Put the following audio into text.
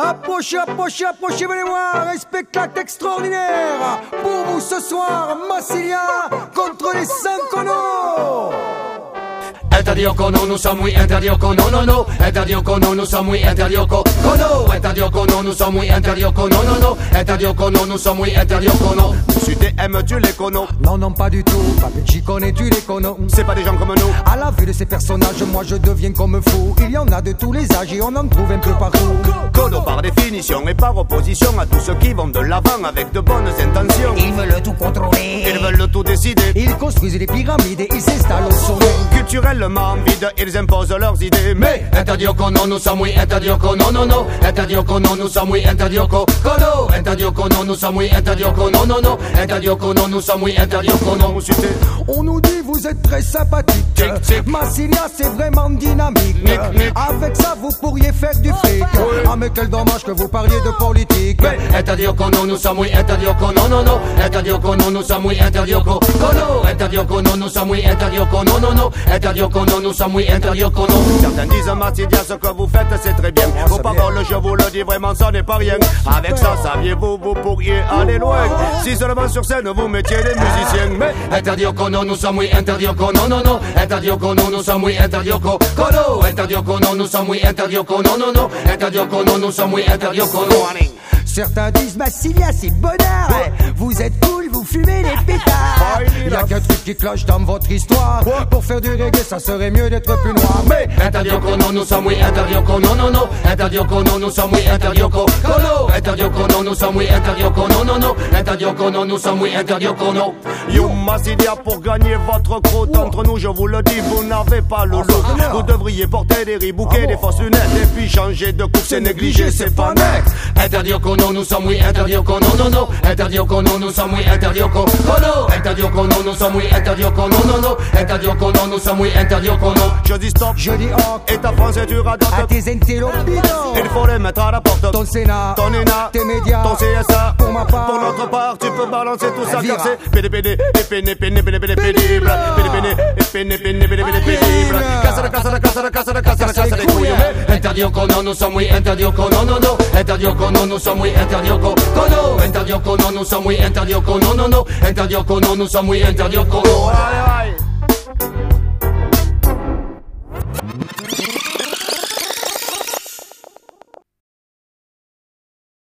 Approchez, approchez, approchez, venez voir un spectacle extraordinaire. Pour vous ce soir, Massilia contre les Sankono. Interdit au Kono, nous sommes oui, interdit au Kono, non, non. Interdit au Kono, nous sommes oui, interdit au Kono. Interdit au Kono, nous sommes oui, interdit au Kono, non, non. Interdit au Kono, nous sommes oui, interdit au Kono. Monsieur aimes-tu les Kono? Non, non, pas du tout. Papuchi, connais-tu les Kono? C'est pas des gens comme nous. À la vue de ces personnages, moi je deviens comme fou. Il y en a de tous les âges et on en trouve un peu partout. Kono par définition et par opposition à tous ceux qui vont de l'avant avec de bonnes intentions. Ils veulent tout contrôler. Ils veulent tout décider. Ils construisent des pyramides et ils s'installent au sommet. Culturellement vide, ils imposent leurs idées. Mais interdit au Kono, nous sommes oui, interdit au Kono, non, non. Interdit au Kono, nous sommes oui, interdit au Kono. Interdit au Kono, nous sommes oui, interdit au Kono, non, non. Interdit au Kono, nous sommes oui, interdit au Kono. On nous dit vous êtes très sympathique. Massilia c'est vraiment dynamique. Avec ça vous pourriez faire du fric. Ah mais quel dommage que vous parliez de politique. Interdit au Kono, nous sommes oui, interdit au Kono, non, non. Interdit au Kono, nous sommes oui, interdit au Kono. Interdit au Kono, nous sommes oui, interdit au Kono, non, non. Interdit au Kono, nous sommes oui, interdit au Kono. Certains disent Massilia, ce que vous faites c'est très bien. Vos paroles, je vous le dis vraiment, ça n'est pas rien. Avec ça, saviez-vous, vous pourriez aller loin. Si seulement sur scène vous mettiez des musiciens. Mais interdit au Kono, nous sommes oui, interdit au Kono, non, non. Interdit au Kono, nous sommes oui, interdit au Kono. Interdit au Kono, nous sommes oui, interdit au Kono, non, non. Interdit au Kono, nous sommes oui, interdit au Kono. Certains disent Massilia c'est bonheur. Vous êtes cool, vous fumez les pétards. Y'a qu'un truc qui cloche dans votre histoire. Pour faire du reggae ça serait mieux d'être plus noir. Mais interdit au Kono, nous sommes oui, interdit au Kono, non, non. Interdit au Kono, nous sommes oui, interdit au Kono. Interdit au Kono, nous sommes oui, interdit au Kono, non, non. Interdit au Kono, nous sommes oui, interdit au Kono. Yo Massilia pour gagner votre croûte. Entre nous je vous le dis, vous n'avez pas le look. Vous devriez porter des ribouquets, des fausses lunettes. Et puis changer de coupe, c'est négligé, c'est pas net. Interdit au Kono, nous sommes oui, interdit au Kono, non, non. Interdit au Kono, nous sommes oui, interdit au Kono. Interdit au Kono, nous sommes oui, interdit au Kono, non, non. Interdit au Kono, nous sommes oui, interdit au Kono. Je dis stop, je dis hop. Et ta France tu radotes. À tes intellopidos. Il faut les mettre à la porte. Ton Sénat, ton ENA, tes médias, ton CSA. Pour ma part, pour notre part, tu peux balancer tout ça car c'est pédépédé, et péné, péné, péné, péné, pénible. Pédépéné, et péné, péné, péné, péné, pénible. Casse les couilles. Interdit au Kono, nous sommes oui, interdit au Kono, non, non. Interdit au Kono, nous sommes oui, interdit au Kono. Interdit au Kono, nous sommes oui, interdit au Kono, non, non. Interdit au Kono, nous sommes oui, interdit au Kono.